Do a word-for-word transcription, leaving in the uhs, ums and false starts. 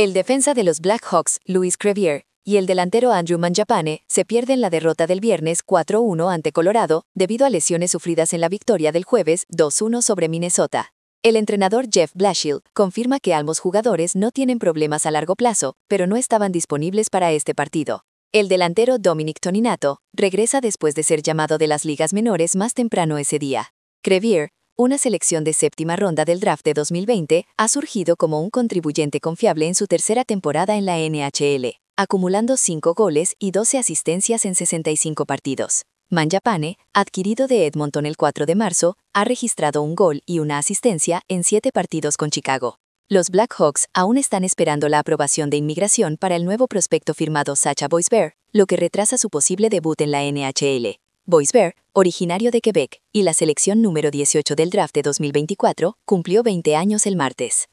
El defensa de los Blackhawks, Louis Crevier, y el delantero Andrew Mangiapane se pierden la derrota del viernes cuatro uno ante Colorado debido a lesiones sufridas en la victoria del jueves dos uno sobre Minnesota. El entrenador Jeff Blashill confirma que ambos jugadores no tienen problemas a largo plazo, pero no estaban disponibles para este partido. El delantero Dominic Toninato regresa después de ser llamado de las ligas menores más temprano ese día. Crevier, una selección de séptima ronda del draft de dos mil veinte, ha surgido como un contribuyente confiable en su tercera temporada en la N H L, acumulando cinco goles y doce asistencias en sesenta y cinco partidos. Mangiapane, adquirido de Edmonton el cuatro de marzo, ha registrado un gol y una asistencia en siete partidos con Chicago. Los Blackhawks aún están esperando la aprobación de inmigración para el nuevo prospecto firmado Sacha Boisvert, lo que retrasa su posible debut en la N H L. Boisvert, originario de Quebec, y la selección número dieciocho del draft de dos mil veinticuatro, cumplió veinte años el martes.